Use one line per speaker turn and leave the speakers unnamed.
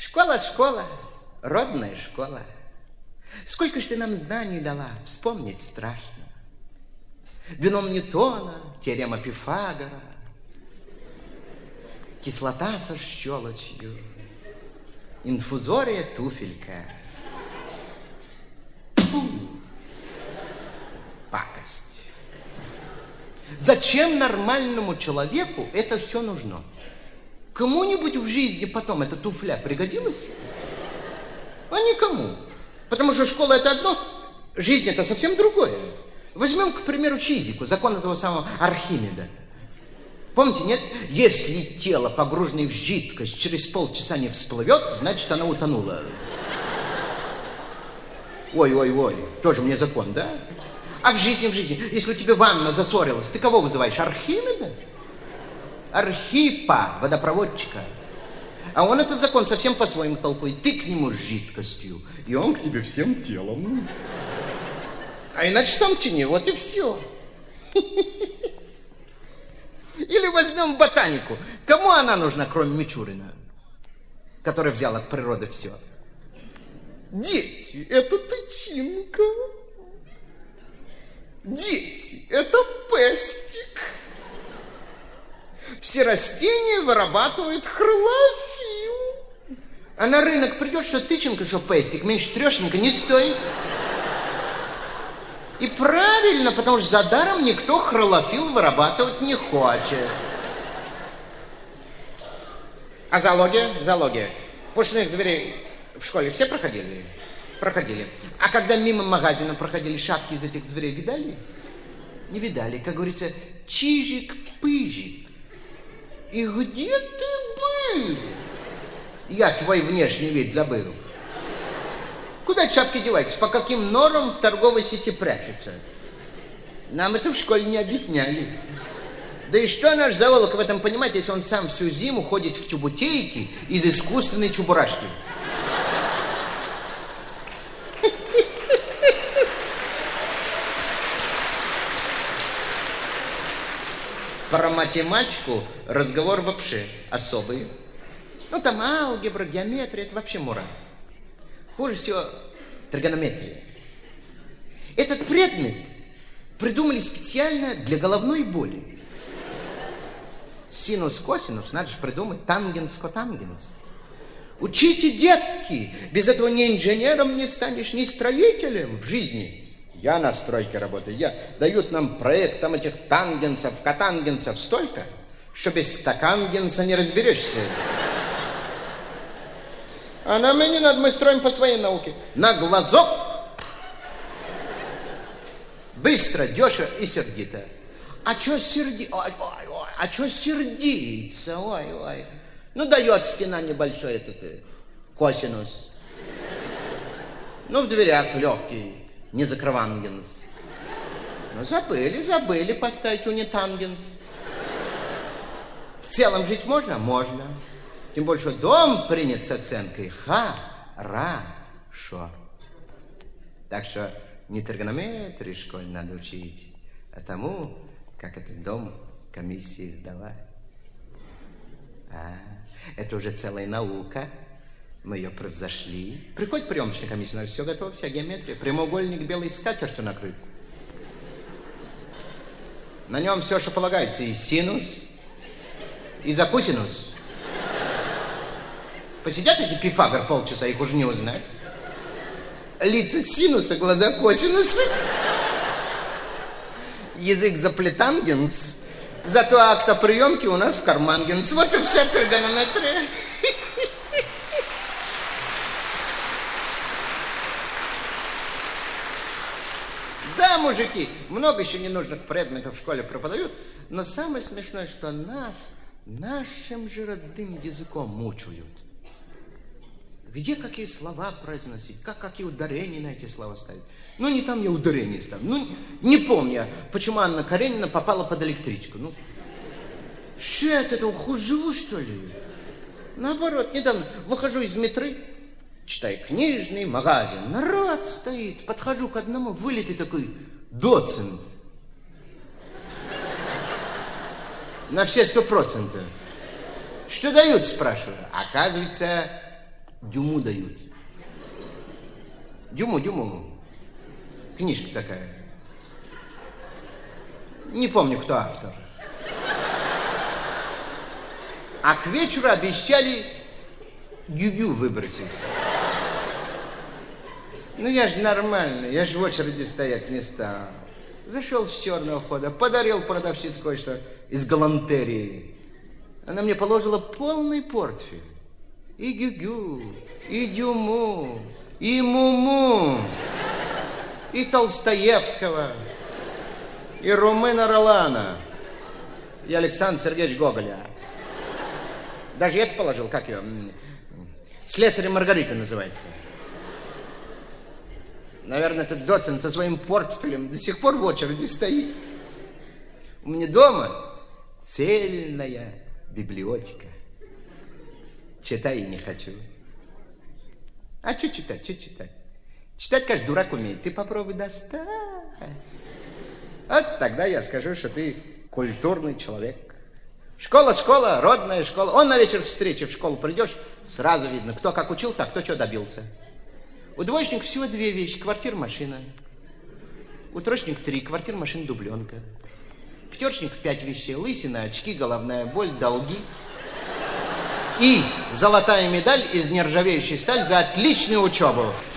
Школа, родная школа. Сколько ж ты нам знаний дала, вспомнить страшно. Бином Ньютона, теорема Пифагора, кислота со щелочью, инфузория туфелька. Фу, пакость. Зачем нормальному человеку это все нужно? Кому-нибудь в жизни потом эта туфля пригодилась? А никому. Потому что школа это одно, жизнь это совсем другое. Возьмем, к примеру, физику, закон этого самого Архимеда. Помните, нет? Если тело, погруженное в жидкость, через полчаса не всплывет, значит, оно утонуло. Ой, тоже мне закон, да? А в жизни, если у тебя ванна засорилась, ты кого вызываешь? Архимеда? Архипа, водопроводчика. А он этот закон совсем по-своему толкует. Ты к нему с жидкостью, и он к тебе всем телом. А иначе сам тяни, вот и все. Или возьмем ботанику. Кому она нужна, кроме Мичурина, который взял от природы все? Дети, это тычинка. Дети, это пестик. Все растения вырабатывают хлорофилл. А на рынок придет, что тычинка, что пестик, меньше трешника не стоит. И правильно, потому что за даром никто хлорофилл вырабатывать не хочет. А зоология. Пушных зверей в школе все проходили? Проходили. А когда мимо магазина проходили, шапки из этих зверей видали? Не видали. Как говорится, чижик-пыжик. И где ты был? Я твой внешний вид забыл. Куда шапки деваются? По каким норам в торговой сети прячутся? Нам это в школе не объясняли. Да и что наш зоолог в этом понимает, если он сам всю зиму ходит в тюбутейке из искусственной чебурашки? Про математику разговор вообще особый. Ну, там алгебра, геометрия, это вообще мура. Хуже всего тригонометрия. Этот предмет придумали специально для головной боли. Синус, косинус, надо же придумать, тангенс, котангенс. Учите, детки, без этого ни инженером не станешь, ни строителем в жизни. Я на стройке работаю, дают нам проект, там этих тангенсов, котангенсов столько, что без стакангенса не разберешься. А нам и не надо, мы строим по своей науке. На глазок. Быстро, дешево и сердито. А что сердиться? Ой. Ну, дает стена небольшой этот косинус. Ну, в дверях легкий. Не закрывангенс. Ну, забыли поставить унитангенс. В целом жить можно? Можно. Тем более, что дом принят с оценкой хорошо. Так что не тригонометрии школе надо учить, а тому, как этот дом комиссии сдавать. Это уже целая наука. Мы ее превзошли. Приходит приемочная комиссия, у нас все готово, вся геометрия. Прямоугольник белой скатертью накрыт. На нем все, что полагается. И синус, и закусинус. Посидят эти Пифагор полчаса, их уже не узнать. Лица синуса, глаза косинуса. Язык заплетангенс. Зато акта приемки у нас в кармангенс. Вот и вся тригонометрия. Да, мужики, много еще ненужных предметов в школе преподают, но самое смешное, что нас нашим же родным языком мучают. Где какие слова произносить, какие ударения на эти слова ставить. Ну, не там я ударение ставлю. Ну, не помню, почему Анна Каренина попала под электричку. Ну, что я от этого хуже живу, что ли? Наоборот, недавно выхожу из метро, читаю книжный магазин, народ стоит, подхожу к одному, вылитый такой доцент. На все 100%. Что дают, спрашиваю. Оказывается, Дюму дают. Дюму. Книжка такая. Не помню, кто автор. А к вечеру обещали гюгю выбросить. Ну, я же нормальный, я же в очереди стоять не стал. Зашел с черного хода, подарил продавщице кое-что из галантерии. Она мне положила полный портфель. И гюгю, и дюму, и муму, и Толстоевского, и Румына Ролана, и Александра Сергеевича Гоголя. Даже это положил, как ее? «Слесарь и Маргарита» называется. Наверное, этот доцент со своим портфелем до сих пор в очереди стоит. У меня дома цельная библиотека. Читаю не хочу. А что читать, Читать, каждый дурак умеет. Ты попробуй достать. Вот тогда я скажу, что ты культурный человек. Школа, родная школа. Он на вечер встречи в школу придешь, сразу видно, кто как учился, а кто чего добился. У двоечников всего 2 вещи. Квартира, машина. У троечников 3. Квартира, машина, дубленка. Пятерочник 5 вещей. Лысина, очки, головная боль, долги. И золотая медаль из нержавеющей стали за отличную учебу.